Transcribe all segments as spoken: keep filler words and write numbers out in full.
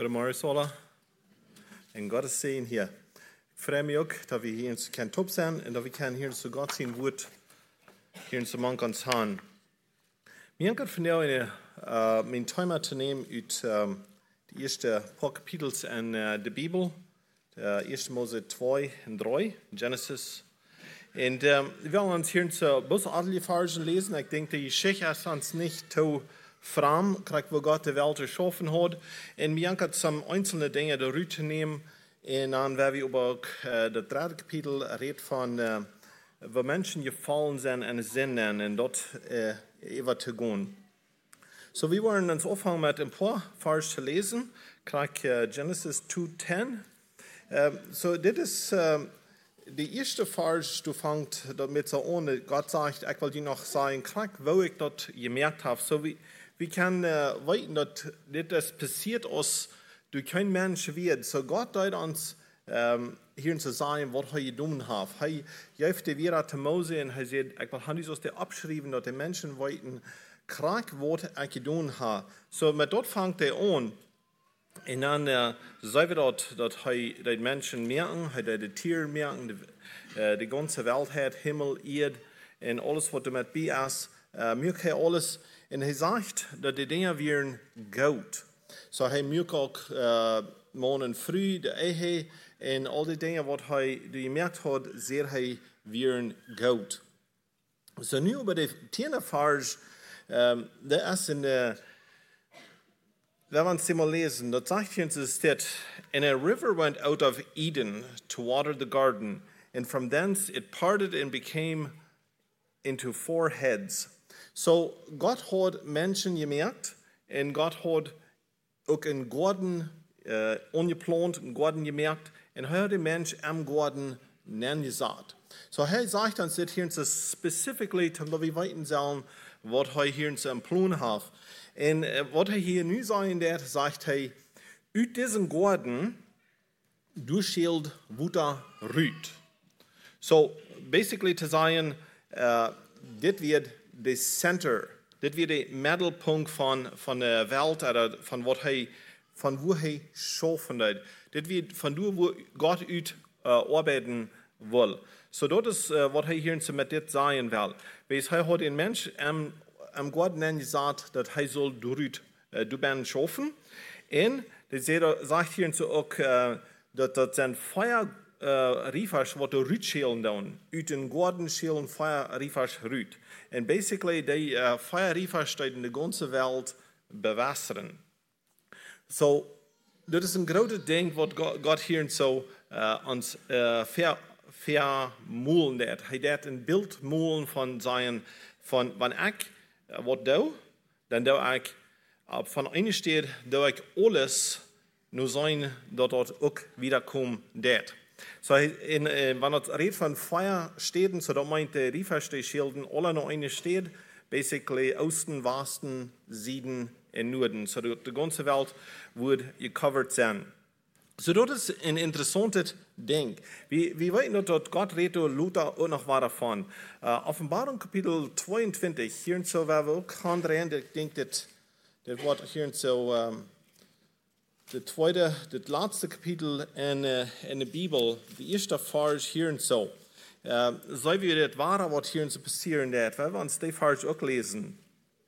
Goedemorgen allen. En Gottes Segen hier. Ik freue mich ook dat we hier eens kunnen top zijn en dat we kunnen hier zo God zien woord hier in zo man kan staan. Mir hat von der uh, mijn Thema te nemen uit um, de eerste paar kapitels in uh, de Bijbel. De eerste Mose twee en drie, Genesis. En um, we willen ons hier zo bloß alle Versen lesen. Ik denk dat je Geschichte is ons niet te fram, krijgt wo Gott de Welt geschaffen hat. En mir hat some einzelne Dinge eruit te nemen. En dan werden we over uh, de derde kapitel reden van uh, waar mensen gefallen zijn en zinnen en dat uh, even te gaan. So, wir wollen uns anfangen mit ein paar Verse zu lesen. Krieg uh, Genesis two ten. Um, so, das ist uh, die erste Vers, du fängst damit so an. Gott sagt, ich will dir noch sagen, krieg, wo ich das gemerkt habe. So, wir, wir können uh, weiten, dass das passiert ist durch kein Mensch wird. So, Gott hat uns um, hier zu sagen, was er getan hat. Er gibt die wieder zu Mose und er sagt, ich will Handys aus der abschreiben, dass die Menschen weiten, krak wat ik gedaan heb. So, met dat vangt hij aan. En dan uh, zei we dat, dat hij de mensen merken, hij de dieren merken, de, uh, de ganze wereld heeft, Himmel, Erde en alles wat er met bij is, uh, merkt hij alles. En hij zegt dat de dingen weer goud. So, hij merkt ook uh, morgen früh de eigen en al die dingen wat hij gemerkt had, zeer hij weer goud. So, nu over de tiende vers. Um, dat is in de, wenn wir uns mal lesen, dort sagt hier uns steht, and a river went out of Eden to water the garden, and from thence it parted and became into four heads. So, Gott hat Menschen gemerkt, und Gott hat auch einen Garten äh, ungeplant, einen Garten gemerkt, und er hat den Mensch am Garten nennen gesagt. So, er sagt uns das hier uns specifically, damit wir weiten sollen, wat hij hier in zijn plan heeft. En uh, wat hij hier nu sagt, dat zegt hij, uit deze garden, du schild wuter rüt. So, basically te zeggen, uh, dit wird de center, dit wird de middelpunt van, van de wereld, oder van wat hij, van wo hij schaffen heeft. Dit wird van wo, wo Gott uit uh, arbeiten wil. So, dat is uh, wat hij hier met dit zeggen wil. Wees hij had een mens am, am Garten gesagt, dat hij zal doorut uh, du ben schaffen. En dat zegt hier so ook uh, dat dat zijn fire uh, riefers wat doorut schelen doen. Uit een garten schelen fire riefers ruut. En basically die uh, fire riefers die in de ganze wereld bewasseren. So, dat is een grote ding wat God hier zo uh, ons uh, ver vermoelen dat. Hij deed een beeld moelen van zijn, van wanneer ik uh, wat doe, dan doe ik, uh, van een steed doe ik alles, nu zijn dat dat ook wiederkomt dat. So, in, uh, wanneer het redt van vier steden, so dat meint de Riefersteinschilden, alle nog een steed, basically Osten, Westen, Süden en Norden. So, de ganze wereld wordt gecoverd zijn. So, dat is een interessante ding. We, we weten dat God redt Luther ook nog wat davon. Uh, Offenbarung Kapitel tweeëntwintig, hier en zo waar we ook gaan draaien. Ik denk dat dit wordt hier en zo um, de tweede, het laatste kapitel in, uh, in de Bijbel, de eerste vers hier en zo. Uh, Zou we het ware wat hier en zo passieren dat, we ons die vers ook lezen.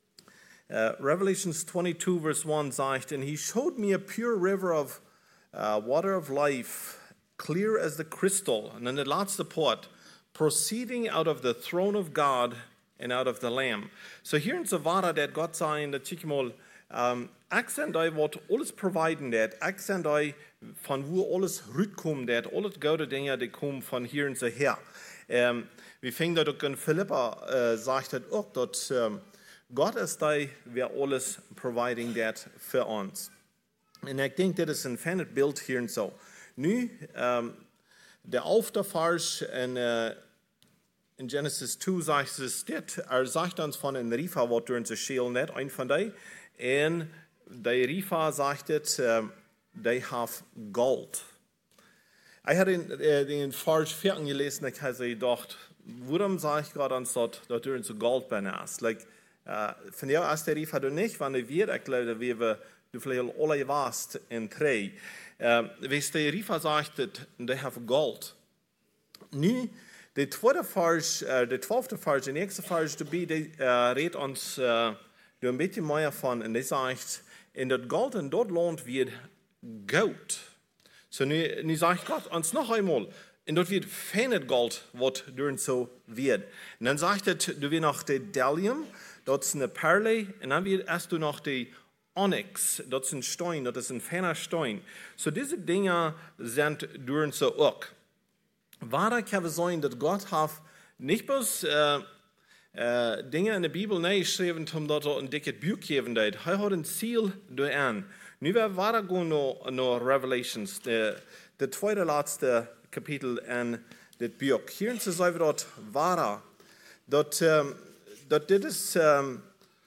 Uh, Revelations twenty-two verse one zegt, and he showed me a pure river of Uh, water of life, clear as the crystal, and then the last part, proceeding out of the throne of God and out of the Lamb. So hier in de water dat God zijn, dat ik mal, um, ik zijn die wat alles providen dat, ik zijn die van wo alles uitkomt dat, alle goede dingen die komen van hier in de her. Um, we vinden dat ook in Philippa uh, zegt het ook, dat um, God is die, wer alles providing dat voor ons. En ik denk dat is een fijn beeld hier en zo. Nu, um, de elfde vers in, uh, in Genesis two zegt het dit. Er zegt ons van een rifa wat door onze scheel net, een van die. En die rifa zegt het, um, die heeft gold. Ik had in, uh, in vers veertien gelezen en ik had gedacht, waarom zeg ik gerade ons dat, dat door onze gold ben is? Like, uh, van jou als de rifa er niet, want de weer, ik geloof dat we du vielleicht alle warst in drei. Ähm, Weißt du, Rifa sagt, die haben Gold. Nu, de tweede vers, uh, de twaalfde vers, de nächste vers, dabei, die uh, redt uns uh, een beetje meer van, en die zegt, in dat Gold en dat land wird goud. So nu, nu zegt Gott uns noch einmal, en dat wird feines Gold, wat door so wird. En dan zegt het, du wird noch de Delium, dat is een Perle, en dan wird erst du noch de Onyx, dat is een Stein, dat is een feiner Stein. So diese Dinge sind door so ook. Waar kan we zijn dat God heeft niet bloß uh, uh, dingen in de Bibel neergeschreven omdat er een dikke boek geven deed. Hij had een ziel door aan. Nu we waren gaan naar, naar Revelations, de, de tweede laatste kapitel in dit boek. Hier zijn we dat waar. Dat, um, dat dit is um,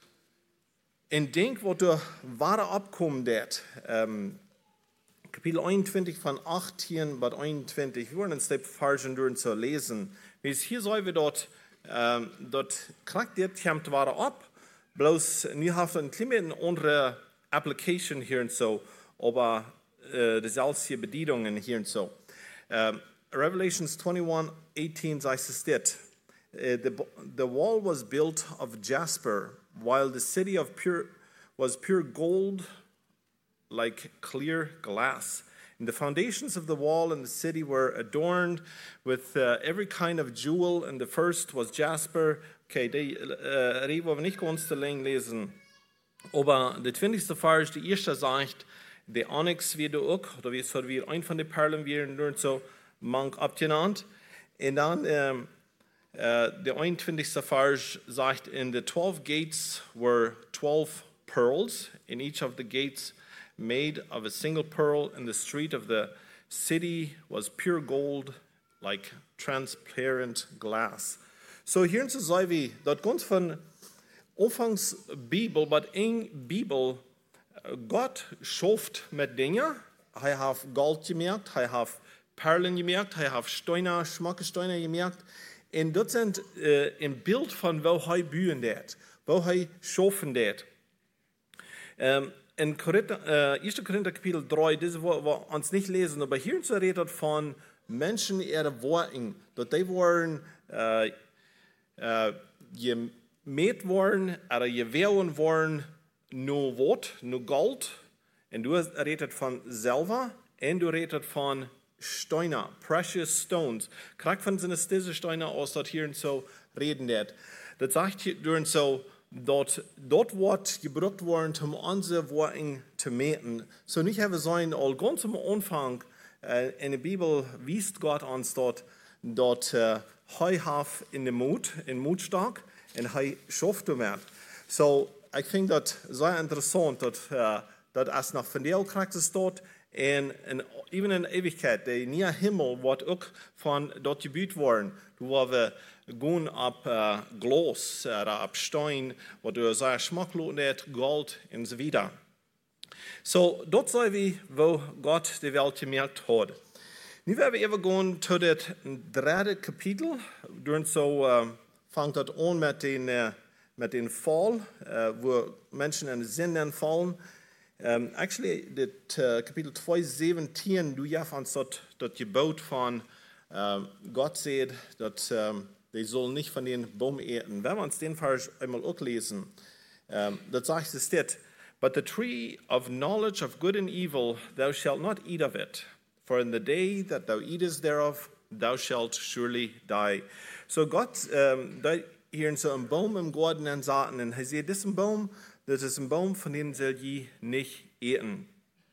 een ding wat er ware opkomen deed. Um, Kapitel eenentwintig von achttien bis eenentwintig. Wir wollen uns die Versen durch zu lesen. Hier sollen wir dort, ähm, dort kriegt der Tempt war ab, bloß nu haben wir ein klein andere Application hier und so, aber äh, dieselbe Bedienungen hier und so. Ähm, Revelations twenty-one eighteen sagt es dit. Uh, the, the wall was built of jasper, while the city of pure was pure gold, like clear glass. And the foundations of the wall and the city were adorned with uh, every kind of jewel. And the first was jasper. Okay, die uh, reden wir nicht ganz zu lang lesen. Aber der zwanzigste Vers, die erste sagt, der Onyx wird auch, oder wie es wir ein von den Perlen werden, nur so mank abgenannt. Und dann um, uh, der einundzwanzigste Vers sagt, in the twelve gates were twelve pearls. In each of the gates made of a single pearl, and the street of the city was pure gold, like transparent glass. So hier zu sagen wir, dat ganz von Anfangs Bibel, but in Bibel, Gott schafft mit Dingen. Er hat Gold gemerkt, er hat Perlen gemerkt, er hat Steine, Schmackesteine gemerkt. Und das sind äh, ein Bild von, wo er bühen wird, wo er schaffen wird. Ähm, In Korinther, äh, erster Korinther Kapitel drei, das wir, wir uns nicht lesen, aber hier zu redet von Menschen ihre Worten, dass die waren äh, äh, gemäht worden, oder gewählt worden, nur Wort, nur Gold. Und du redet von Silber, und du redet von Steine, precious stones. Kriegt von sind es diese Steine aus, dass hier und so reden wird. Das sagt hier und so, Dort, dort wird gebraucht worden, um unsere Worte zu meten. So nicht haben wir sein, all ganz am Anfang äh, in der Bibel wiest Gott uns dort, dort äh, er hat in dem Mut, in Mut stark, und er schafft damit. So, ich finde das sehr interessant, dass, äh, dass es nach Verdehl kriegt es dort, und, und even in Ewigkeit, der neue Himmel wird auch von dort gebaut worden. Du wir gehen ab äh, Glas oder ab Stein, wo du sehr schmacklos ist, Gold und so weiter. So, dort sind wir, wo Gott die Welt gemerkt hat. Nu werden wir even gehen zu dem dritten Kapitel. Dann so äh, fängt das an mit den, äh, mit den Fall, äh, wo Menschen in den Sinn fallen. Um, actually, das uh, Kapitel zwei siebzehn, du hast uns dort, dort gebaut von uh, Gott sagt, dass um, die sollen nicht von den Baum eten. Wenn wir uns den Vers einmal auch lesen, um, das sagt es dit, but the tree of knowledge of good and evil, thou shalt not eat of it, for in the day that thou eatest thereof, thou shalt surely die. So Gott, um, da hier in so einem Baum im Garten und sagten, und er sieht, diesen Baum, das ist ein Baum, von dem soll je nicht eten.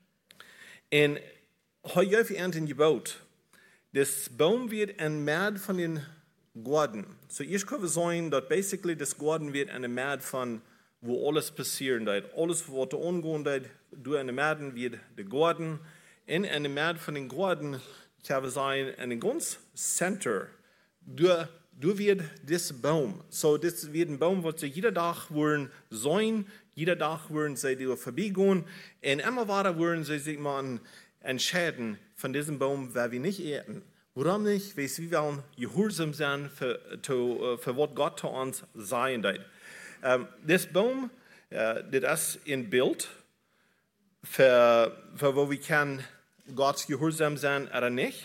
Und heute habe ich einen gebaut. Das Baum wird ein Mad von den Garten. So ich kann sagen, dass basically das Garten wird eine Mad von, wo alles passieren wird. Alles, was da angehen wird, durch eine Mad wird der Garten. In eine Mad von den Garten kann ich sagen, in ein ganz Center, durch Du wird das Baum. So, das wird ein Baum, wo sie jeden Tag wollen sein, jeden Tag wollen sie dir vorbeigehen. Und immer weiter wollen sie sich mal entscheiden, von diesem Baum werden wir nicht eten. Warum nicht? Weil wir wollen gehorsam sein für, für, für was Gott zu uns sein wird. Um, das Baum, uh, das ist ein Bild für, für wo wir können Gott gehorsam sein oder nicht.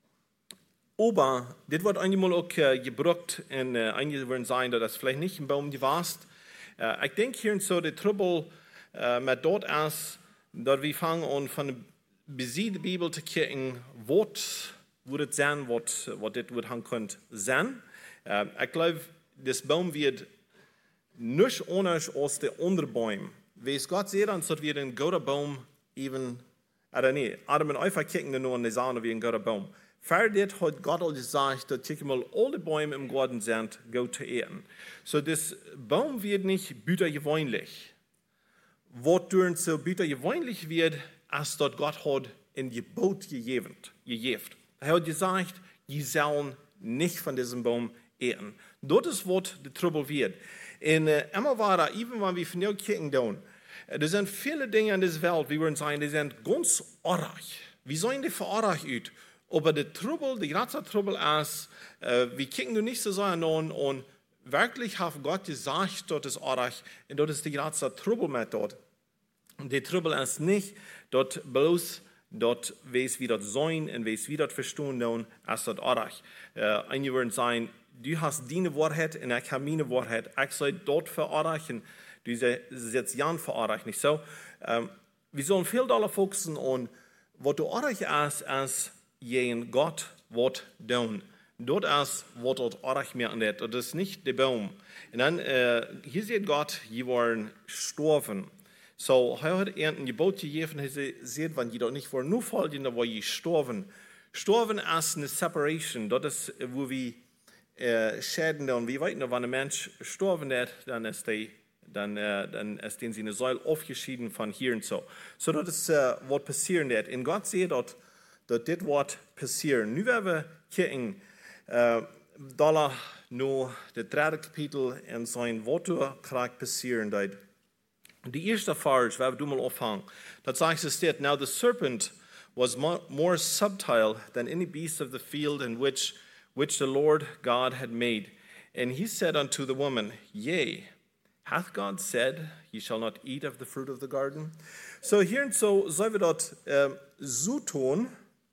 Aber das wird einmal auch äh, gebraucht und äh, einige werden sagen, dass das vielleicht nicht ein Baum gewesen. Äh, ich denke hier so, der Trouble äh, mit dort ist, dass wir fangen an von der besiegten Bibel zu gucken, was würde es sein, was das wird haben könnte sein. Äh, ich glaube, das Baum wird nicht anders als der andere Baum. Wie es Gott sieht, dann wird ein guter Baum eben, oder nee, Adam und Eva gucken nur an die Sonne wie ein guter Baum. Für das hat Gott all gesagt, dass ich mal alle Bäume im Garten sind, gut zu essen. So, das Baum wird nicht büttergewöhnlich. Was durch so büttergewöhnlich wird, als dort Gott hat in Gebot gegeben. Er hat gesagt, die sollen nicht von diesem Baum essen. Das ist, was der Trouble wird. Und äh, immer war da, even wenn wir von der Kirche tun, da sind viele Dinge in dieser Welt, wie wir sagen, die sind ganz arg. Wie sollen die für arg aus? Aber der Trouble, der ganze Trouble ist, äh, wir kicken nicht so an und wirklich hat Gott gesagt, dort ist arg, und dort ist die ganze Trouble mit dort. Und der Trouble ist nicht, dort bloß, dort weiß wie dort sein und weiß wie dort verstehen, und ist dort arg. Äh, einige würden sagen, du hast deine Wahrheit und ich habe meine Wahrheit. Ich soll dort für arg und du setzt Jan für arg. Nicht so? Ähm, wir sollen viel Dollar fokussen und was du arg ist, ist, jen Gott wird tun. Dort ist, was dort arg mehr an das. Das ist nicht der Baum. Und dann, äh, hier sieht Gott, die wollen sterben. So, er hat ein Gebot gegeben, er sieht, wenn die dort nicht wollen, nur folgen, da wo die sterben. Sterben ist eine Separation. Das ist, wo wir äh, schäden, und wir wissen, wenn ein Mensch sterben wird, dann ist der Dann, äh, dann ist den seine Säule aufgeschieden von hier und so. So, das ist, äh, was passieren wird. Und Gott sieht dort, dass das wird passieren. Nu werden wir gucken, äh, da nur das dritte Kapitel in sein Wort kann passieren. Die erste Vers, werden wir mal aufhängen. Da sagt es steht, now the serpent was more subtle than any beast of the field in which, which the Lord God had made. And he said unto the woman, yea, hath God said, ye shall not eat of the fruit of the garden? So hier und so sollen wir dort äh, so tun,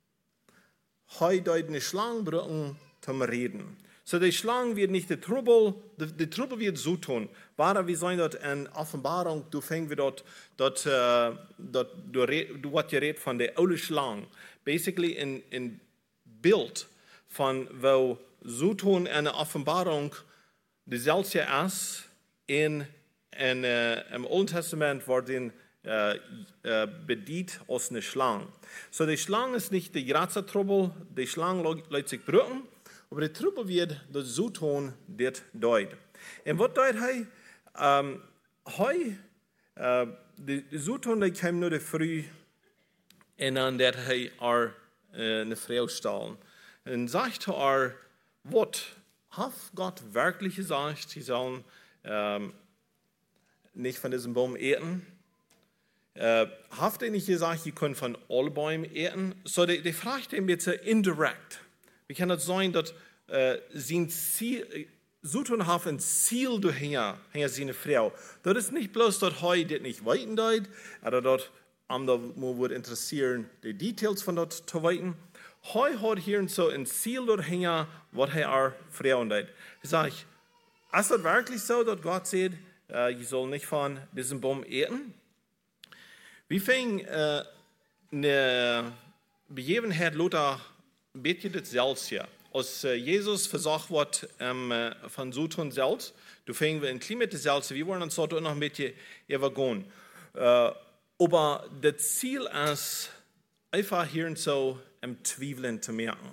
heu dort eine Schlange brauchen zum Reden. So die Schlange wird nicht der Trouble, der Trouble wird so tun. Aber wir sollen dort in Offenbarung, du fängst wir dort, dort, äh, dort du, du hast geredet von der alten Schlange. Basically in, in Bild von, wo so tun in der Offenbarung dieselbe ist, in, in, uh, im Alten Testament worden uh, uh, bedient als eine Schlange. So die Schlange ist nicht die große Trouble, die Schlange lässt sich brücken, aber die Trouble wird das so tun, das deut. Und was deut hei? Um, hei, uh, die, die so tun, die kam nur die früh, und dann dat hei ar uh, eine Frau stellen. Und sagt er, was hat Gott wirklich gesagt, sie sollen Ähm, nicht von diesem Baum ernten. Äh, habt ihr nicht gesagt, ihr könnt von allen Bäumen ernten? So, die, die fragt ihn bitte indirekt. Wie kann das sein, dass äh, sie ein Ziel, so tun haben ein Ziel dahinter, hinter seine Frau. Das ist nicht bloß, dass heute das nicht weiten dort, oder dort, am da würde interessieren, die Details von dort zu weiten. Heute hat hier so ein Ziel dahinter, was er auch Frau dort. Ich sage, ist das wirklich so, dass Gott sagt, äh, ich soll nicht von diesem Baum ernten? Wir fingen äh, eine Begebenheit, Luther, ein bisschen das selbst hier. Als äh, Jesus versagt wird ähm, von so tun selbst, du fingen wir in Klima selbst, wir wollen uns dort noch ein bisschen übergehen. Äh, aber das Ziel ist, einfach hier und so im Zweifeln zu merken.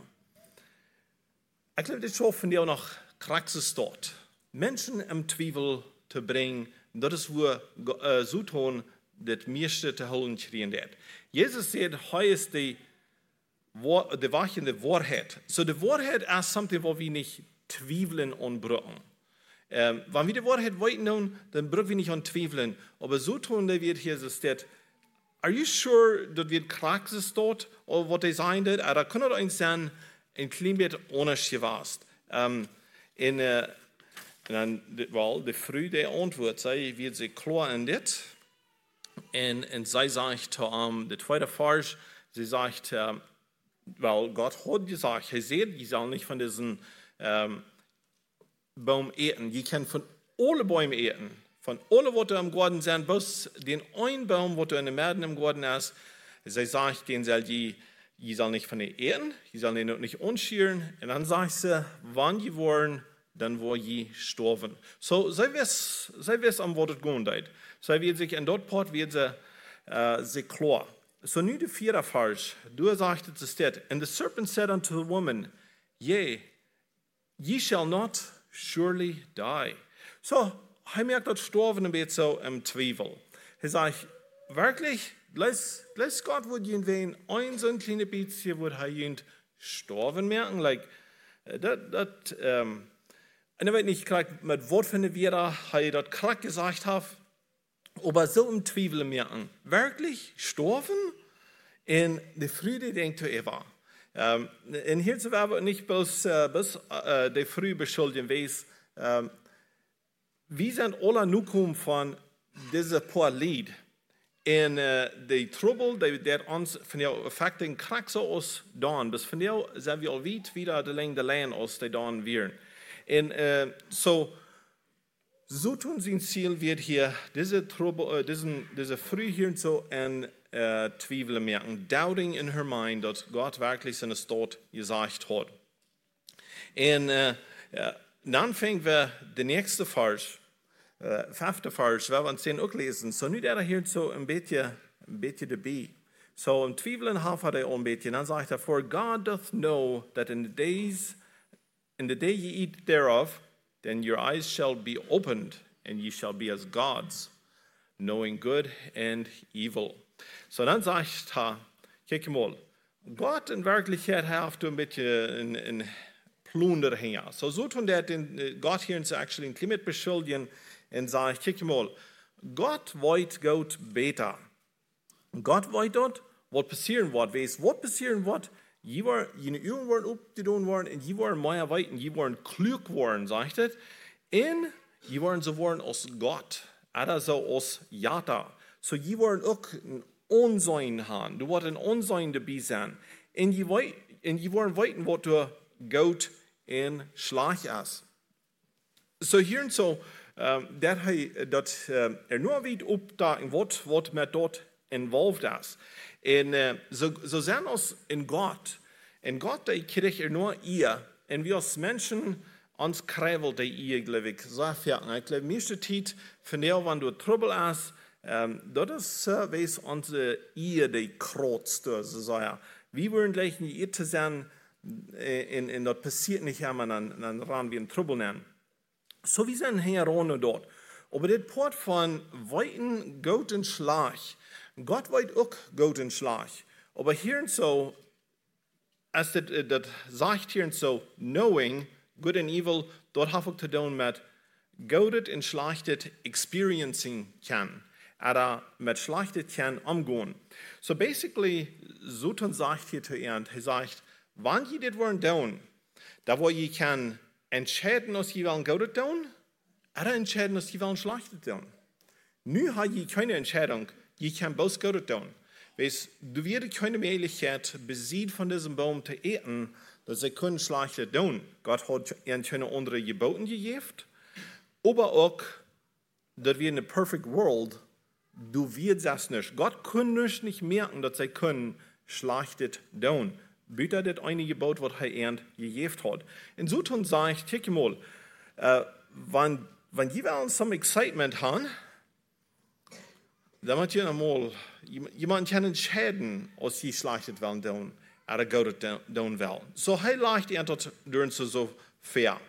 Ich glaube, das schaffen die auch noch Praxis dort. Menschen im Zweifel zu bringen, das ist, wo äh, so tun, das meiste zu holen kriegen wird. Jesus sagt, heute ist die, die wachende Wahrheit. So die Wahrheit ist something, wo wir nicht zweifeln und brücken. Ähm, wenn wir die Wahrheit weiten, dann brücken wir nicht an zweifeln. Aber so tun, da wird hier so steht, are you sure, dass wir Praxis dort, oder was die sagen wird? Oder kann das eigentlich sein, ein klein bisschen unterschiedlich warst? Ähm, in, äh, Und dann, well, die früh der Antwort sei, wird sie klar in das. Und, und sie sagt, um, der zweite Vers, sie sagt, um, weil Gott hat gesagt, er seht, ihr sollt nicht von diesem um, Baum eten. Ihr könnt von allen Bäumen eten. Von allen, was im Garten sind, bis den einen Baum, was in der Märden im Garten ist. Sie sagt, den soll ihr, ihr soll nicht von den eten, ihr soll den nicht unscheren. Und dann sagt sie, wann ihr wollen, dann wo ihr sterben. So, sei es, sei es am Wort gehen deit. So wird sich in dort Port wird sie, uh, sie klar. So nu der vierte Vers, du sagst es steht, and the serpent said unto the woman, yea, ye shall not surely die. So, er merkt dort sterben ein bisschen so im Zweifel. Er sagt, wirklich, lass, lass Gott, wo irgendwen ein so ein kleines bisschen, wo er ihn sterben merken, like, das, das, ähm, und ich weiß nicht, mit Wort von der Wieder, er dort krack gesagt hat, aber so im Zweifel merken, wirklich sterben? Und die Frühe denkt er war. Um, en hier zu werden nicht bloß, uh, bloß uh, die früh beschuldigen wees. Um, wir sind alle nu kommen von diesem paar Lied. En uh, die Trouble, die, die uns von der Effekten krack so aus dann, bis von der sind wir all weit wieder die Länge der Land aus, die dann wären. En uh, so, so tun sein Ziel wird hier diese Trouble, uh, diesen, diese früh hier so ein Uh, Zweifel merken, doubting in her mind, dass Gott wirklich seine Tod gesagt hat. Und uh, uh, dann fängt wir der nächste Vers, uh, fünfte Vers, wir werden es auch lesen. So, nu der hier so ein bisschen, ein bisschen dabei. So, im Zweifeln hat er ein bisschen, dann sagt er, for God doth know that in the days, in the day ye eat thereof, then your eyes shall be opened, and ye shall be as gods, knowing good and evil. So dann sagt er, kijk mal, Gott in Wirklichkeit hat ein bisschen ein Plunder hängen. So so tun der den Gott hier uns actually ein Klimat beschuldigen und sagt, kijk mal, Gott wollte Gott besser. Gott wollte dort, was passieren wird, weiß, was passieren wird. Je war, jene Übungen waren aufgetan worden und je waren mehr weit und je waren klug worden, sagt er. Und je waren so worden aus Gott, oder so aus Jata. So je waren auch ein Unsein haben. Du warst ein Unsein dabei sein. Und je waren weiten, was du Gott in Schlag ist. So hier und so, um, dat hij, dat uh, er nur weet opdagen wat, wat met dort involved is. En uh, zo, zo zijn ons in God. En God, die krijgt er nur ihr. En wir als Menschen, ons krijgen die ihr, glaube ich. So fertig. Ich glaube, meeste tijd, von der, wenn du Trouble hast, um, dat is, uh, wees onze ihr, die krotzt, so sagen. Wir wollen gleich nicht ihr zu sein, und, und das passiert nicht, ja, man dann, dann ran wir in Trouble nennen. So wie sind hier ohne dort. Aber das Port von weiten Gott in Schlag. Gott weit auch Gott in Schlag. Aber hier und so, als das, das sagt hier und so, knowing good and evil, dort habe ich zu tun mit Gott in Schlag das experiencing kann. Oder mit Schlag das kann umgehen. So basically, Satan sagt hier zu Ernst, er sagt, wann ihr das wollen tun, da wo ihr kann entscheiden, dass sie wollen Gutes tun, oder entscheiden, dass sie wollen Schlechtes tun. Nu habt ihr keine Entscheidung, ihr könnt bloß Gutes tun. Weißt, du wirst keine Möglichkeit, besiegt von diesem Baum zu eten, dass sie können Schlechtes tun. Gott hat ihnen keine andere Geboten gegeben, aber auch, dass wir in a perfect world, du wirst das nicht. Gott kann nicht merken, dass sie können Schlechtes tun. Bitte das eine Gebot, was er ihnen gegeben hat. Und so tun sagt, guck mal, äh, wenn, wenn wir some excitement haben, dann muss ihr einmal, jemand kann entscheiden, ob sie schlechtet wollen tun, oder Gott tun will. So, er leicht ihr dort durch so fair.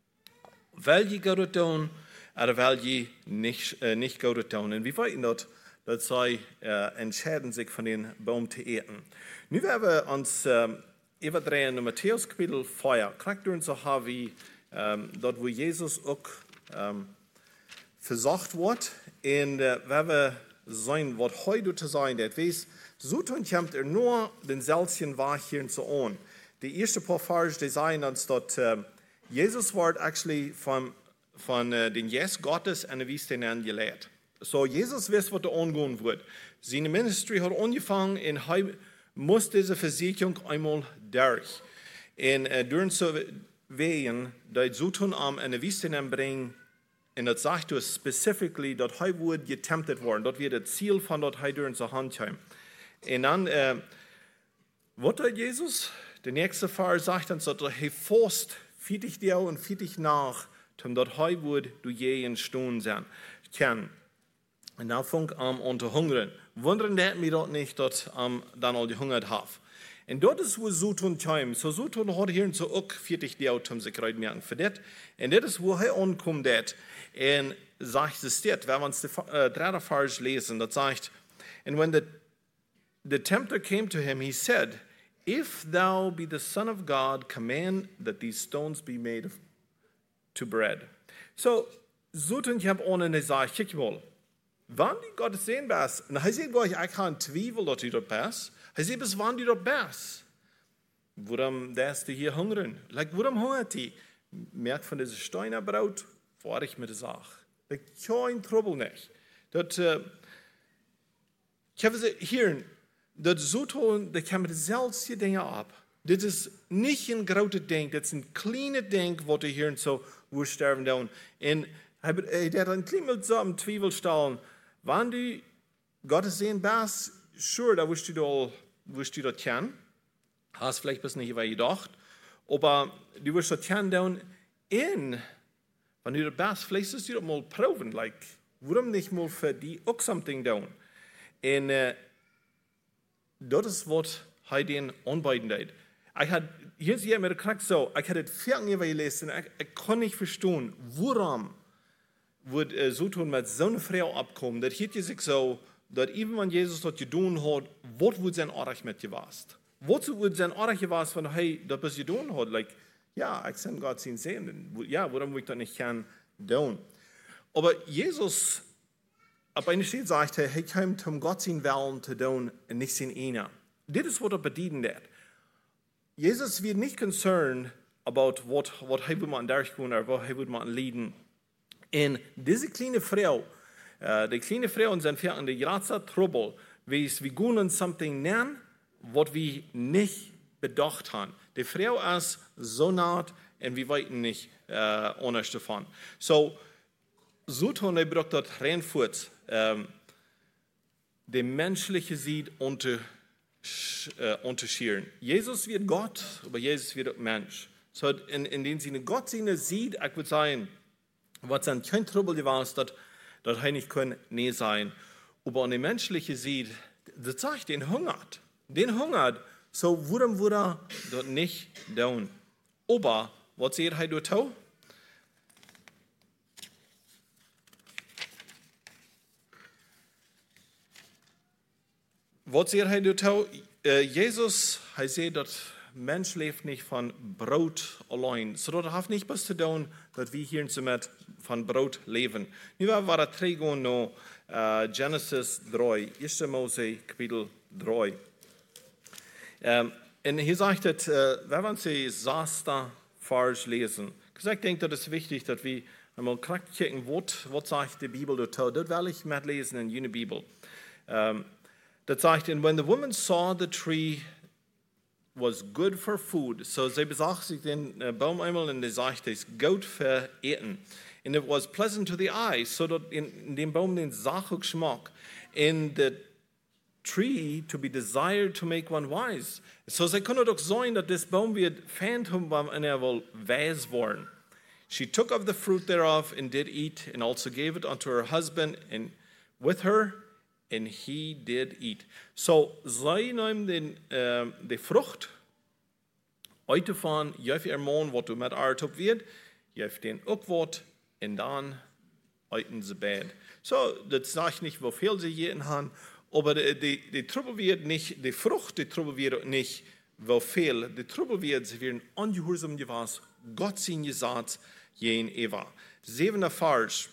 Will ihr Gott tun, oder will ihr nicht, äh, nicht Gott tun? Und wir wollen dort, dass sie äh, entscheiden sich von den Baum zu eten. Nu werden wir uns ähm, überdrehen in Matthäus Kapitel vier. Kriegt uns so haben wie ähm, dort, wo Jesus auch ähm, versucht wird. Und äh, wenn wir sein, was heute zu sein, das weiß, so tun kommt er nur den seltenen Wahrheiten zu an. Die erste paar Verse, die sagen uns dort, äh, Jesus wird actually von, von äh, den Jes Gottes an der Wüste gelehrt. So, Jesus weiß, was da angehen wird. Seine Ministry hat angefangen und er muss diese Versicherung einmal durch. Und äh, durch so Wehen, die so tun am eine Wüste bringen, und das sagt du specifically, dass er wird getemptet worden, das wird das Ziel von dort er durch zur Hand haben. Und dann, äh, was hat Jesus? Der nächste Fall sagt dann, dass er forst, fiet dich dir und fiet dich nach, um dort er wird du je in Stunden sein kann. Und dann fängt er an um, zu hungern. Wundern der mich dort nicht, dass um, dann all gehungert hat. Und dort ist, wo so tun time. So so tun hat hier so auch vierzig die Autos sich gerade merken für das. Und das ist, wo er ankommt, das. Und sagt es das, wenn wir uns die äh, dritte Vers lesen, das sagt, and when the, the tempter came to him, he said, if thou be the Son of God, command that these stones be made of, to bread. So, so tun ich habe ohne eine Sache, kick mal. Wann die Gott sehen best, und hij zegt gleich, ich kann Zweifel, dass die dort best. Hij zegt, bis wann die dort best? Warum darfst du hier hungern? Like, warum hungert die? Merk von dieser Steinerbraut, fahr ich mit der Sache. Like, kein Trouble nicht. Dat, uh, ich habe sie hier, dat so tun, da kommen dieselbe Dinge ab. Das ist nicht ein großes Ding, das ist ein kleines Ding, was du hier so, wo sterben da. Und er hat ein kleines so am Zweifel stellen. Wenn du Gottes sehen bist, sure, da wirst du da, wirst du das kennen. Hast vielleicht bis nicht gedacht. Aber du wirst das kennen dann in, wenn du das bist, vielleicht sollst du das mal proben. Like, warum nicht mal für die auch something tun? Und uh, das ist, was er den anbieten hat. Ich hatte, hier ist jemand, der sagt so, ich hatte vierzehn Jahre gelesen, ich, ich kann nicht verstehen, warum wird äh, so tun mit so einer Frau abkommen, das hier sich so, dass even wenn Jesus das getan hat, was wird sein Arach mit gewesen? Wozu wird sein Arach gewesen, wenn hey, das was getan hat? Like, ja, ich kann Gott sehen sehen. Ja, warum will ich das nicht kann tun? Aber Jesus, ab einer Stelle sagt er, hey, ich komme zum Gott sehen Willen zu tun und nicht sein einer. Das ist, was er bedient hat. Jesus wird nicht concerned about what, what er will man durchgehen oder was er will man leiden. Und diese kleine Frau, uh, die kleine Frau in seinem Vierten, die große Trouble, wie es wir können something nennen, was wir nicht bedacht haben. Die Frau ist so nah und wir weiten nicht uh, anders davon. So, so tun wir braucht das reinfurt, um, die menschliche Sicht unter, uh, unterschieden. Jesus wird Gott, aber Jesus wird Mensch. So, in, in dem Sinne, Gott seine sieht, ich würde sagen, was dann kein Trouble gewesen ist, dass er nicht können, nee sein. Aber an die menschliche Sicht, das sagt, den hungert. Den hungert. So, warum würde er das nicht tun? Aber, was sieht er dort tun? Was sieht er dort tun? Uh, Jesus, er sieht, dass Mensch lebt nicht von Brot allein. So, das hat nicht was zu tun, dass wir hier mit von Brot leben. Nu war das trägen noch uh, Genesis drei, erster Mose Kapitel drei. Um, und hier sagt es, uh, wenn wir sie Sasta falsch lesen, ich denke, das ist wichtig, dass wir einmal gucken, was sagt die Bibel dazu. Das will ich mitlesen in jene Bibel. Um, das sagt, and when the woman saw the tree was good for food. So sie besagt sich den uh, Baum einmal und sie sagt, es ist gut für Eten. And it was pleasant to the eye, so that in, in dem Baum den Sach Geschmack. In the tree to be desired to make one wise. So sie können doch sein, dass das Baum wird Phantom beim er wohl weise worden. She took of the fruit thereof and did eat, and also gave it unto her husband and with her, and he did eat. So, sie nehmen den, äh, die Frucht, heute von, jöf ihr Mann, was du mit Artop wird, jöf den auch wat, und dann eiten sie Bett. So, das sage ich nicht, wie viel sie jeden haben, aber die, die, die Trouble wird nicht, die Frucht, die Trouble wird nicht, wie viel, die Trouble wird, sie werden ungehorsam gewesen, Gott sind gesagt, jen Eva. Siebenter Vers.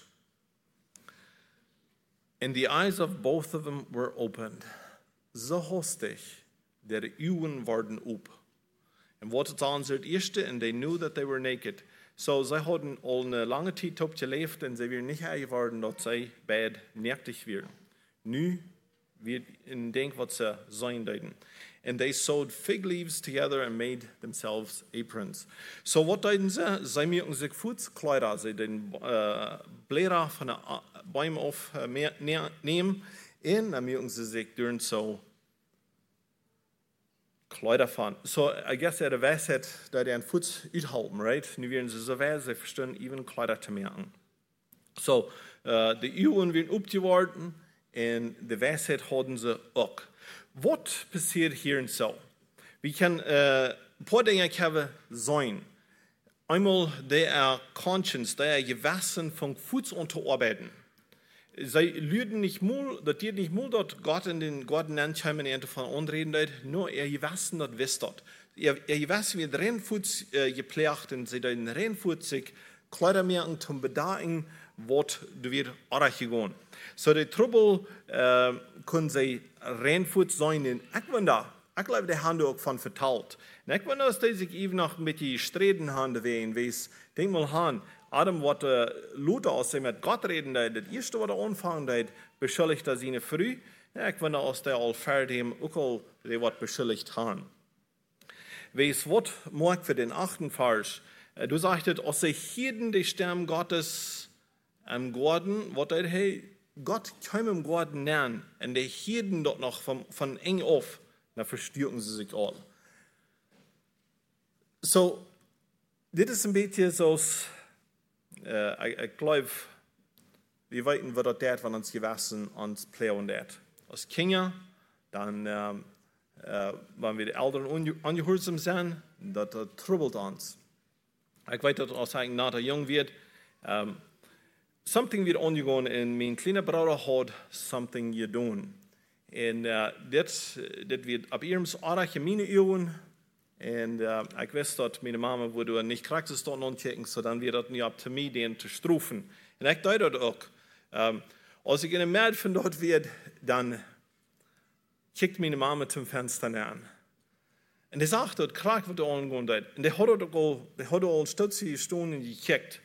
And the eyes of both of them were opened. So hastig, der Augen wurden op. And what it answered erste, and they knew that they were naked. So, sie hatten al eine lange Zeit top geleefd en sie werden nicht geworden, dat sie beid nertig werden. Nu wird in denk wat ze zijn deiden. And they sewed fig leaves together and made themselves aprons. So, wat deiden ze? Zij merken zich voetskleider. Ze den uh, Blätter von den Bäumen auf uh, nehmen en dan merken ze zich door zo Kleider fahren. So, I guess er weiß hat, da der einen Fuß uithalten, right? Nu werden sie so weit, sie verstehen, even Kleider zu merken. So, uh, die Uhren werden abgeworfen und die Weisheit haben sie auch. Was passiert hier und so? Wir können uh, ein paar Dinge haben sein. Einmal der Conscience, der Gewissen von Fuß unterarbeiten. Sie lügen nicht mal, dass dir nicht mal dort Gott in den Gott nennt, wenn er von anreden hat, nur er gewissen, das wisst dort. Er, er gewissen, wie der Rennfuß äh, gepflegt und sie den Rennfuß sich Kleider merken, zum Bedachen, was du wird auch gegangen. So, die Trouble äh, können sie Rennfuß sein in Eckwander. Ich glaube, der haben auch von verteilt. Und ich wundere, dass die sich eben noch mit die Streden haben, wie es, denk mal an, Adam, was uh, Luther aus dem mit Gott reden, das erste, was er anfangen hat, beschuldigt er seine früh. Ja, ich wundere, dass der all fertig auch all die was beschuldigt haben. Wie es was mag für den achten Vers, uh, du sagtest, aus der Hirten die Sterben Gottes am Garten, was er, hey, Gott kann im Garten nennen, und die Hirten dort noch von, von eng auf, dann verstärken sie sich all. So, das ist ein bisschen so, Uh, ik, ik geloof, we weten wat dat deed van ons gewassen, ons pleuen deed. Als kinderen, dan, uh, uh, wanneer we de ouderen ongehoorzaam zijn, dat, dat troubelt ons. Ik weet dat als ik nader jong werd, um, something werd ongegaan en mijn kleine broer had something gedaan. En uh, dit, dit werd op eerst aardig in mijn ogen. En uh, ik wist dat mijn mama woorde niet krachtens stond ontkijken, so dan weer dat niet op te mij den te stroeven. En ik deed dat ook. Um, als ik in een meid van dat werd, dan kijkt mijn mama zum venster aan. En die zag dat kracht wat er aangaan deed. En die hadden ook al, die hadden al een stukje gestaan en gekijkt.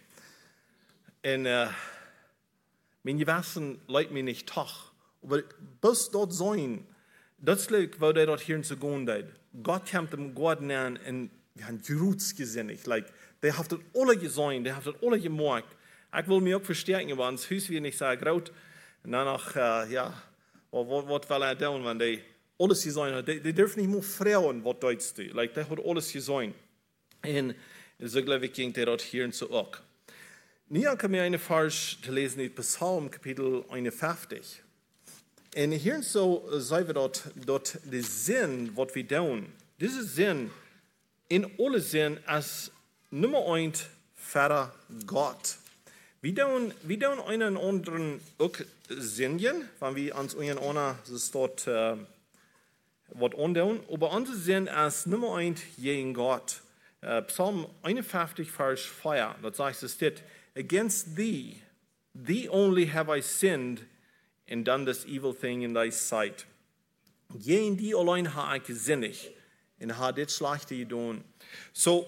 En uh, mijn gewassen lijkt me niet toch. Maar bis dat zijn, dat is leuk wat hij dat hier zu gaan deed. Gott kommt dem Gott an und wir haben gerutsgesinnig. Like, die haben das alle gesehen, die haben das alle gemacht. Ich will mich auch verstärken, aber ans Haus wir nicht sagen, graut. Und danach, uh, ja, was will er tun, wenn die alles gesehen haben? Die, die dürfen nicht mehr fragen, was Deutsch tun. Like, die haben alles gesehen. Und so glaube ich, ging der dort hier und so auch. Nun kann mir eine Vers zu lesen in Psalm, Kapitel einundfünfzig. Und hier so sagen wir dort, dort der Sinn, was wir tun, dieser Sinn, in alle Sinn, als Nummer eins, Vater Gott. Wir tun, wir tun einen anderen auch Sinnen, wenn wir uns einen das dort äh, was antun, aber unser Sinn als Nummer eins, gegen Gott. Äh, Psalm einundfünfzig, Vers vier, dort sagt es steht, against thee, thee only have I sinned, and done this evil thing in thy sight. Gegen die allein ha ich gesinnig und ha dit schlechte getan. So,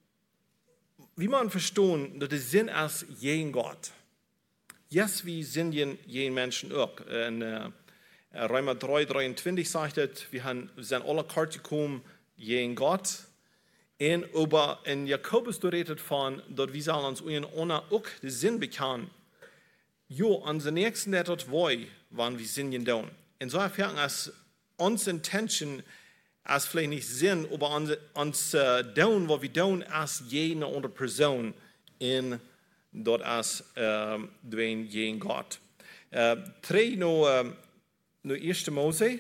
wie man verstehen, dass der Sinn ist gegen Gott. Yes, wir sind gegen Menschen auch. In uh, Römer drei, dreiundzwanzig sagt es, wir haben, sind alle Karte gekommen gegen Gott. Und aber in Jakobus redet von, dass wir sollen uns ohne auch den Sinn bekennen. Jo, onze nächsten der dort woi, wann wir Sinn down. Insofern als unsere Intention als vielleicht nicht Sinn, aber uns, uns uh, down, was wir down als jene andere Person in dort als uh, dween gegen Gott. Uh, drei no, uh, no erste Mose,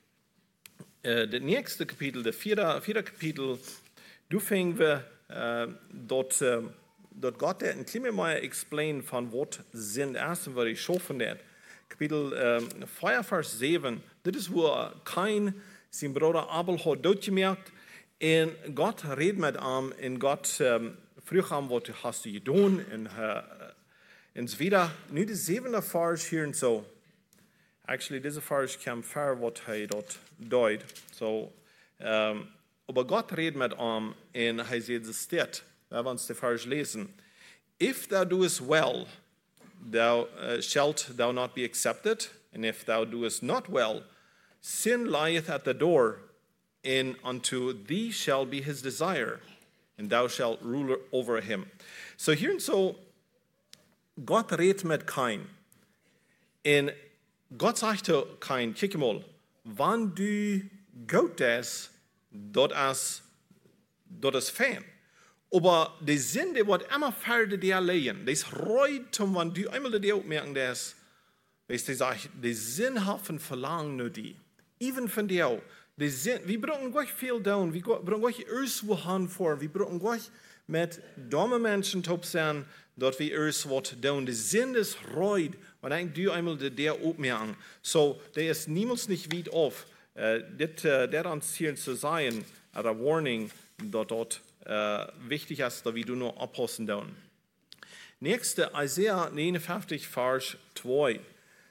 uh, das nächste Kapitel, das vierte, vierte Kapitel, du fängen wir uh, dort uh, dat Gott der in Klimmermeier explain von was Sinn ist und was ich schaffen hat. Kapitel ähm, vier, Vers sieben, das ist, wo Kain sein Bruder Abel hat durchgemerkt und Gott redet mit ihm und Gott ähm, fragt ihm, was hast du getan und, äh, und so weiter. Nun der siebente Vers hier und so. Actually, dieser Vers kam vor, was er dort deut. So, ähm, aber Gott redet mit ihm und er sagt, es steht, wenn wir uns den Vers lesen. If thou doest well, thou uh, shalt thou not be accepted, and if thou doest not well, sin lieth at the door, and unto thee shall be his desire, and thou shalt rule over him. So hier und so, Gott redet mit Kain. Und Gott sagte Kain, kijk mal, wann du gut ist, dort ist, dort ist Fan. Aber die Sünde wird immer färder dir lehen. Das reut, wenn du einmal die aufmerken, das, weißt du, sagt, die sinnhaften Verlangen nur die. Even von dir auch. Die Sinn, wir brauchen gleich viel down, wir brauchen gleich erst wohin vor, wir brauchen gleich mit dummen Menschen top sein, dort wir erst was down. Die Sünde ist reut, wenn du einmal die aufmerken. So, der ist niemals nicht weit auf. Uh, dit, uh, der ans hier zu sein, eine Warning, dort dort uh, wichtig ist, dass wir du nur abpassen tun. Nächste, Isaiah neunundfünfzig, Vers zwei.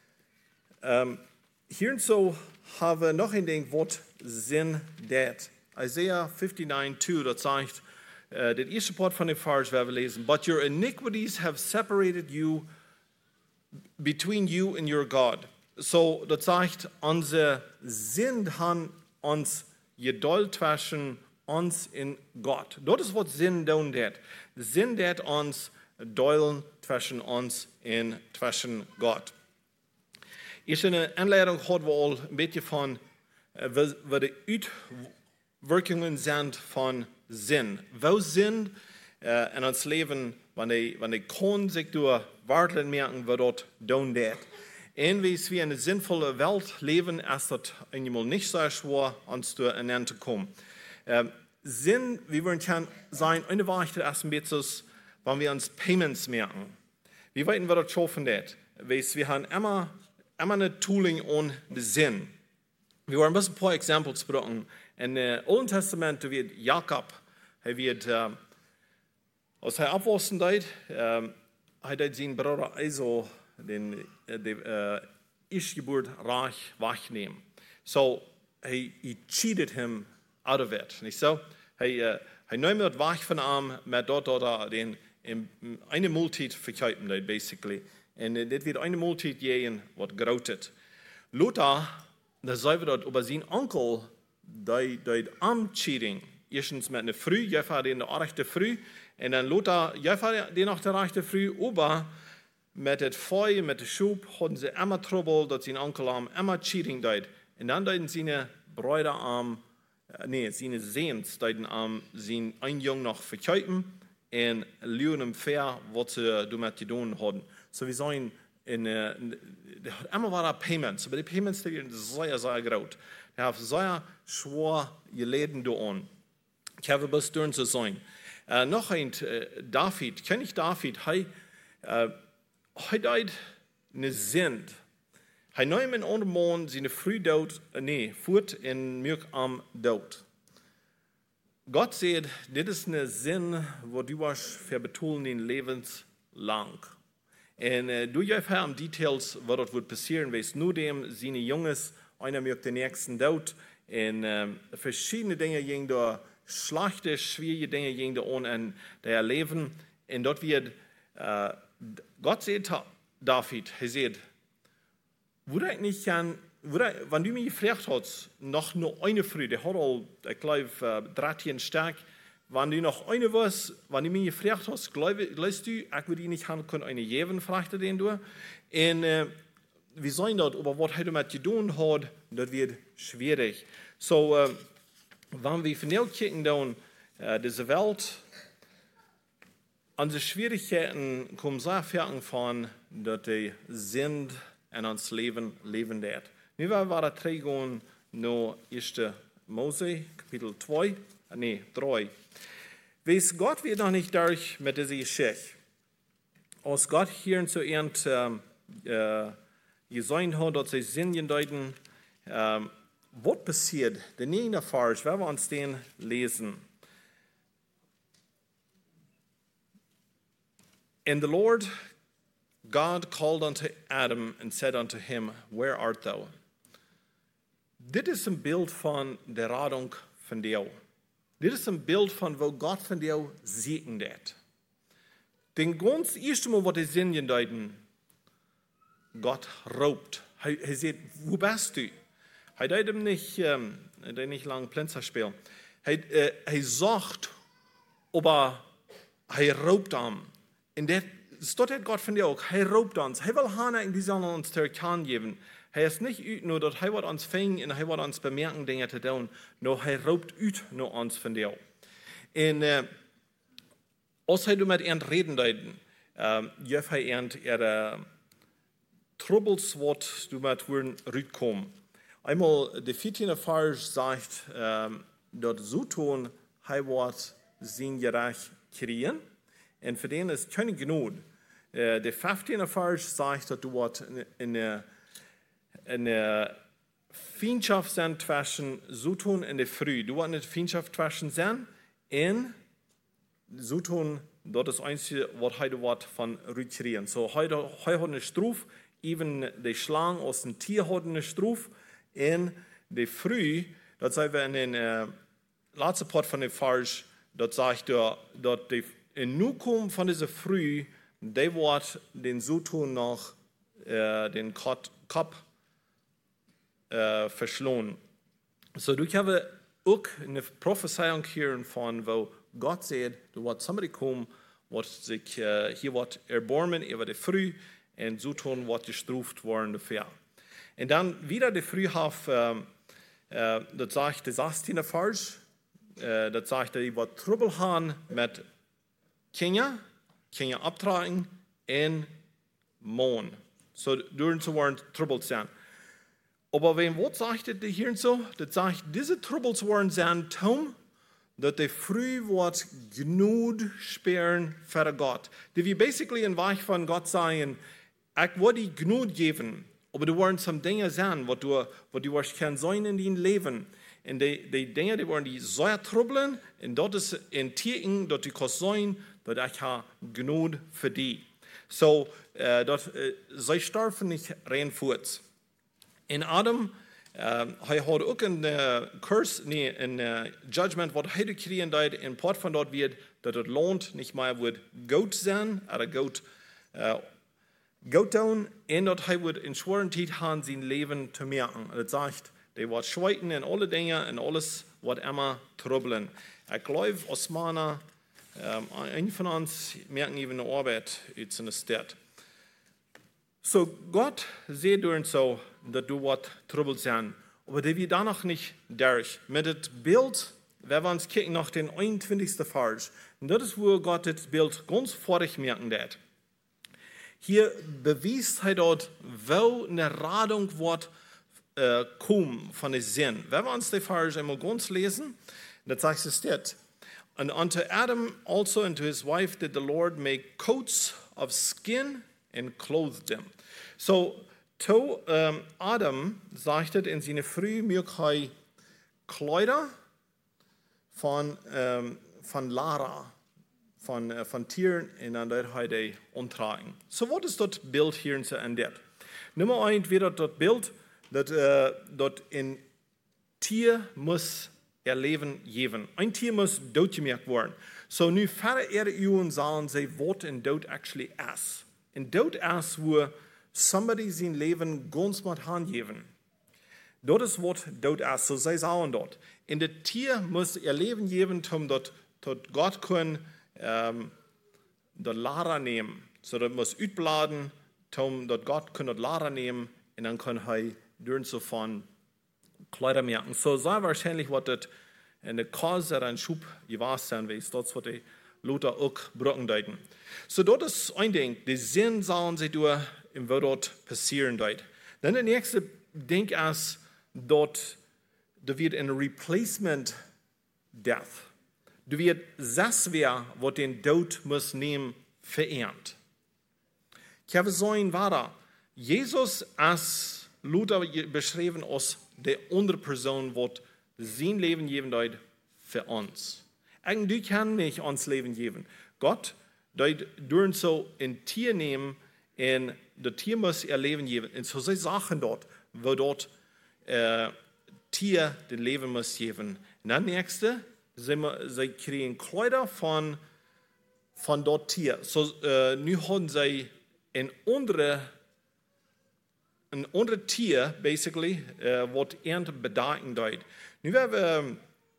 Um, hier und so haben wir noch ein Ding, was Sinn dat. Isaiah fifty-nine, two, das sagt, uh, der erste Part von dem Vers werden wir lesen. But your iniquities have separated you between you and your God. So, das sagt, unsere Sinn haben uns geduld zwischen uns in Gott. Das ist, was Sinn tun dat. Sinn dat uns deulen zwischen uns in zwischen Gott. Ich eine Anleitung hat wir all ein bisschen von, was die Auswirkungen sind von Sinn. Wo Sinn äh, in uns Leben, wenn die, wenn die Korn sich durch Warteln merken, wird dort tun dat. En wie wir in eine sinnvolle Welt leben, ist das einmal nicht so schwer, uns zu ernähren zu kommen. Ähm, Sinn, wie wir können sein, eine Wahrheit ist ein bisschen, wenn wir uns Payments merken. Wie weit wir das schaffen, das? Wir haben immer, immer eine Tooling ohne den Sinn. Wir wollen ein paar Exempel bringen. In dem Alten Testament wird Jakob, er wird, äh, als er abwaschen hat, äh, hat er seinen Bruder also den de uh, Ischgeburt reich wegnehmen. So, he, he cheated him out of it. Nicht so? He, uh, he nahm das weg von ihm, mit dort oder den in eine Multit verkaufen, basically. Und uh, das wird eine Multit gehen, was grautet. Luther, da sagen wir dort über seinen Onkel, der am Cheating, erstens mit einer Früh, Jeffer den der rechte Früh, und dann Luther, Jeffer den auch der rechte Früh, aber mit dem Feuer, mit dem Schub, hatten sie immer Trouble, dass sein Onkel am immer Cheating deed. Und dann deuten seine Brüder am, nee, seine Sehens, deuten am, sein ein Jung noch verkaufen und lügen ihm fair, was sie damit getan hatten. So wir sagen, in, in, immer war da Payments, aber die Payments, die sind sehr, sehr groß. Die haben sehr schwer geleden da. Ich habe bis durch zu sein. Uh, noch ein, uh, David, kenne ich David, hey, uh, Hij deed een zend. Hij nam in onder morgen zijn früh dood, nee, voert in mirk am dood. Gott sagt, dit is een zin, wo du was für betonen in levenslang. En uh, du jij am Details, wat dat wird passieren, wees nu dem, seine Junges, einer mirk den nächsten dood. En uh, verschiedene Dinge gingen da, schlechte, schwierige Dinge gingen da on in der Leben. En dort wird, uh, Gott sagt David, er sagt, würde ich nicht gern, wenn du mich gefragt hast, noch nur eine Früh, der hat all, ich glaube, dreizehn stark, wenn du noch eine was, wenn du mich gefragt hast, glaubst du, ich würde nicht haben können, eine Jeven, fragte den du. Und äh, wir sehen dort, aber was er damit getan hat, das wird schwierig. So, äh, wenn wir von der kicken, dann, äh, diese Welt, unsere Schwierigkeiten kommen sehr fertig von, dass die sind in uns Leben leben wird. Nu war das trägen nur erste Mose, Kapitel zwei, nee, drei. Weiß Gott wird noch nicht durch mit dieser Geschichte. Als Gott hier zu Ernst ähm, äh, gesehen hat, dass sie Sinn deuten, ähm, was passiert? Der nächste Vers, wenn wir uns den lesen. And the Lord God called unto Adam and said unto him, Where art thou? Dit is een beeld van de radung van jou. Dit is een beeld van wat God van jou segnet hat. Den ganz ersten Mal, was die Sinn deuten, Gott raubt. Er, er sagt, wo bist du? Er deut ihm nicht, ähm, er nicht lang Plänzer spielen. Er, äh, er sagt, aber er raubt ihm. Und das steht Gott von dir auch. Er raubt uns. Er will Hannah in diese uns Terkan geben. Er ist nicht üt nur, dass er uns fängt und er wird uns bemerken, Dinge zu tun. Nur er raubt üt nur uns von dir. Und äh, als er mit ihm reden deuten, äh, jöf er ihm ihre Troubles, was du mit würden rütkommen. Einmal, der vierzehnte Vers sagt, äh, dass so tun, er wird sein Gerecht kriegen. Und für den ist keine Gnade. Äh, der fünfzehnte Vers sagt, dass du wird eine eine Feindschaft sein zwischen so tun in der Früh. Du wirst eine Feindschaft zwischen sein und so tun, das ist das Einzige, was heute wird von rütterieren. So, heute, heute hat eine Struf, even die Schlange aus dem Tier hat eine Struf, und die Früh, das sagen wir in den äh, letzten Part von dem Vers, das sagt er, dass die in Nukum von dieser Früh, die wird den so tun noch äh, den Kopf Uh, verschlonen. So, du kannst auch eine Prophezeiung hören von, wo Gott sagt, du wird somebody kommen, wird sich uh, hier wird erbarmen über die Früh und so tun wird gestruft worden dafür. Und dann wieder die Frühhaft, uh, uh, das sagt der sechzehnte Vers, uh, das sagt, die wird Trouble haben mit Kinder, Kinder abtragen und Mond. So, durch zu werden Trouble sein. Aber wenn was sagt das hier so? Das sagt, diese Troubles waren sein Tom, dass die früh wird genug sperren für Gott. Die wir basically in Weich von Gott sagen, ich will dir genug geben, aber du wollen some Dinge sein, was du, was du kann sein in dein Leben. Und die, die Dinge, die wollen die sehr troubeln, und dort ist in Tieren, dort die kannst sein, dass ich habe genug für die. So, äh, dort, äh, sie sterben nicht rein fort. In Adam, uh, hij had ook een uh, curse, nee, een uh, judgment, wat hij kriegen deed, in part van dat wird, dat het loont niet meer wordt goud zijn, oder goud, uh, goud doen, en dat hij wordt in schweren tijd gaan zijn leven te merken. Dat zegt, hij wordt schweiten in alle dingen en alles wordt immer troubelen. Ik geloof, als mannen, um, een van ons merken even de arbeid uit in de stad. So, Gott sieht durch so, dass du wat Trouble sein. Aber die wir danach nicht durch. Mit dem Bild, wenn wir uns kicken nach den einundzwanzigsten Vers, und das ist, wo Gott das Bild ganz vorig merken wird. Hier beweist er dort, wo eine Radung wird äh, kommen von den Sinn. Wenn wir uns die Vers einmal ganz lesen, dann sagt es dort. And unto Adam also and to his wife did the Lord make coats of skin and clothed them. So, to um, Adam sagte in seine Früh mögliche Kleider von, um, von Lara, von, uh, von Tieren, und dann hat er die umtragen. So, was ist das Bild hier in der Ende? Nummer eins wäre das Bild, dass uh, das ein Tier muss ihr Leben geben. Ein Tier muss doodgemerkt werden. So, nu verder er Uhren sagen sie, what in Dood actually is. In Dood is, wo somebody sein Leben ganz mit angeben. Das ist, was Dood ist. So sie sagen dort. In das Tier muss ihr Leben geben, um dort, dort Gott kann, ähm, dort Lara nehmen. So, das muss utbladen, um dort Gott kann dort Lara nehmen, und dann kann er durch so von Kleider merken. So, sehr wahrscheinlich wird das eine Kause oder ein Schub gewesen sein, weil es dort, was die Luther auch brücken deuten. So, dort ist ein Ding, die Sinn sagen sie durch, im was dort passieren deut. Dann der nächste Ding ist, dort, da wird ein Replacement Death. Da wird das wer, was den Tod muss nehmen, verehrt. Ich habe so ein Wahrer. Jesus als Luther beschrieben als der andere Person, die sein Leben geben deut für uns. Eigentlich kann nicht uns Leben geben. Gott deut durch so ein Tier nehmen, und das Tier muss ihr Leben geben. Und so sind Sachen dort, wo dort äh, Tier das Leben muss geben. Und dann nächste, sie, sie kriegen Kleider von, von dort Tier. So, äh, nu haben sie ein andere, ein andere Tier, basically, äh, was Ernte bedeuten deut. Nu werden wir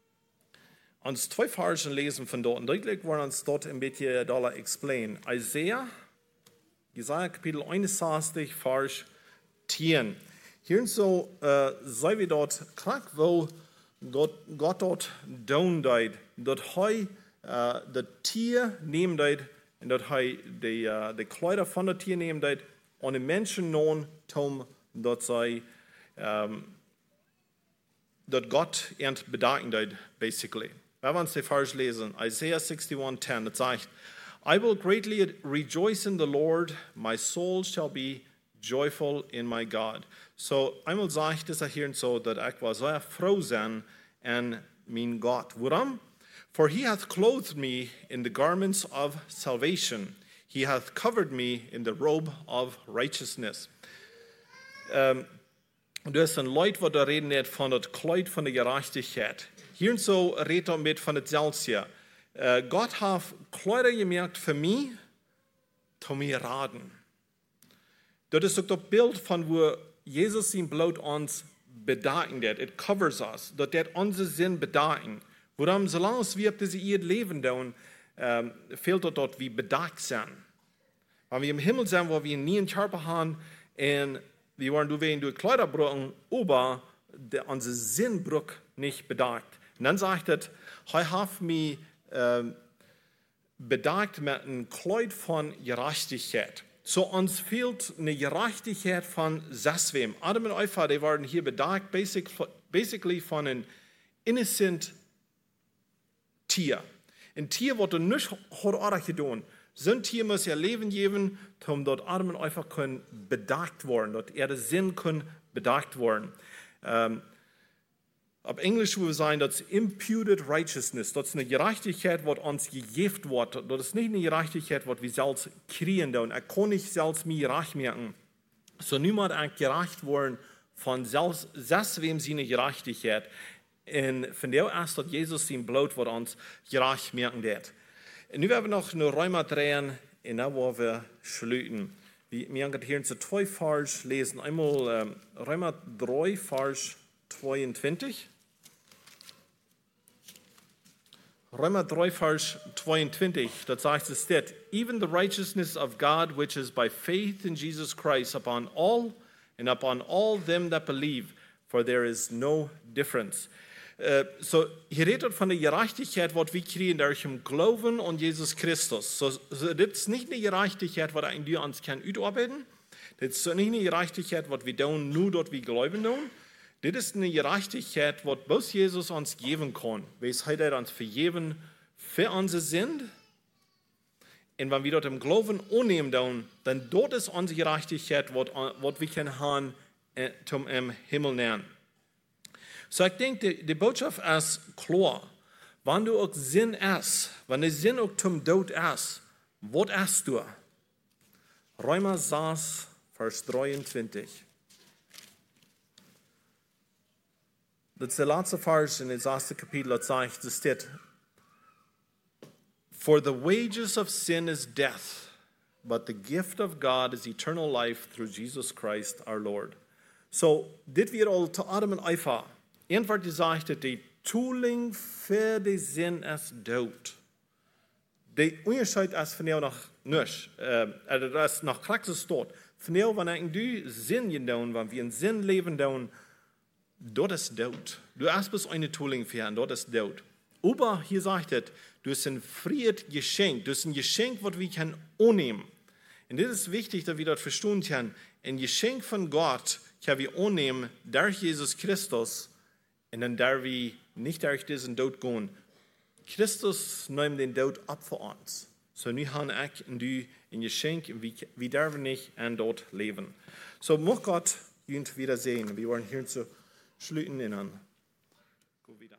uns zwei Versen lesen von dort. Und deutlich wollen uns dort ein bisschen dollar explain. Isaiah, Jesaja Kapitel einundsechzig, Vers zehn. Hier so, äh, sei wir dort, klar, wo Gott, Gott dort down deut, dort hei, äh, das Tier nehmen deut, und dort hei die, äh, die Kleider von dem Tier nehmen deut, und den Menschen nun, tom, dort sei, ähm, dort Gott ernt bedanken deut, basically. Wenn wir uns die Vers lesen, Isaiah sixty-one ten, das sagt, I will greatly rejoice in the Lord, my soul shall be joyful in my God. So, einmal sagt es hier so, dass ich war sehr froh sein an mein Gott. Warum? For he hath clothed me in the garments of salvation. He hath covered me in the robe of righteousness. Um, du hast ein Leut, wo da reden nicht von das Kleid von der Gerechtigkeit. Hier so redet er mit von der Zelsia. Uh, Gott hat Kleider gemerkt für mich, zu mir raten. Das ist auch das Bild von, wo Jesus sein Blut uns bedeuten wird. It covers us. Das wird unser Sinn bedeuten. Warum, solange wir das ihr Leben tun, ähm, fehlt dort, wie bedeckt sind. Wenn wir im Himmel sind, wo wir nie einen Körper haben, und wir wollen durch Kleider brauchen, aber der, unser Sinnbruch nicht bedeckt. Und dann sagt er, er hat mich ähm, bedeckt mit einem Kleid von Gerechtigkeit. So uns fehlt eine Gerechtigkeit von Saswem. Adam und Eva, die waren hier bedeckt, basic, basically von einem innocent Tier. Ein Tier, das nicht hat getan. So ein Tier muss ihr Leben geben, um dort Adam und Eva können bedeckt werden, dort ihre Sinn können bedeckt werden. Ähm, Auf Englisch würde wir sagen, das ist imputed righteousness. Das ist eine Gerechtigkeit, die uns gegeben wird. Das ist nicht eine Gerechtigkeit, die wir selbst kriegen. Und ich kann nicht selbst mir gerecht merken. So niemand ist gerecht worden von selbst, selbst wem seine Gerechtigkeit. Und von der erst hat Jesus sein Blut, was uns gerecht merken wird. Und nun werden wir noch eine Römer drehen, und dann wollen wir schließen. Wir werden hier zu zwei Vers lesen. Einmal ähm, Römer drei, Vers zweiundzwanzig. Römer drei, Vers zweiundzwanzig, das sagt es dort, even the righteousness of God, which is by faith in Jesus Christ, upon all and upon all them that believe, for there is no difference. Uh, so, hier redet von der Gerechtigkeit, was wir kriegen durch den Glauben an Jesus Christus. So, so, das ist nicht eine Gerechtigkeit, was eigentlich uns kann utarbeiten. Das ist nicht eine Gerechtigkeit, was wir tun, nur dort wir glauben tun. Das ist eine Gerechtigkeit, was bloß Jesus uns geben kann. Weshalb er uns vergeben für unsere Sinn. Und wenn wir dort im Glauben annehmen, dann dort ist unsere Gerechtigkeit, was wir können haben, äh, zum im Himmel nähern. So, ich denke, die, die Botschaft ist klar. Wenn du auch Sinn hast, wenn der Sinn auch zum Tod ist, was hast du? Römer sechs, Vers dreiundzwanzig. Das ist der letzte Vers in dem ersten Kapitel, das sagt, es steht, for the wages of sin is death, but the gift of God is eternal life through Jesus Christ our Lord. So, dit wird all zu Adam und Eva. Irgendwann gesagt, dass die Tooling für den Sinn ist Tod. Der Unterschied ist von dir noch nicht. Also, das ist noch Praxis dort. Von dir, wenn du Sinn getan, wenn wir einen Sinn leben, dann dort ist Tod. Du hast bis eine Tooling für, dort ist Tod. Aber hier sagt es, du hast ein Fried Geschenk. Du hast ein Geschenk, was wir können annehmen. Und das ist wichtig, dass wir das verstehen können. Ein Geschenk von Gott können wir annehmen durch Jesus Christus. Und dann darf wir nicht durch diesen Tod gehen. Christus nimmt den Tod ab für uns. So nu haben ich und du ein Geschenk und wir, wir dürfen nicht an dort leben. So mag Gott uns wiedersehen. Wir wollen hier zu schließen. Go wieder.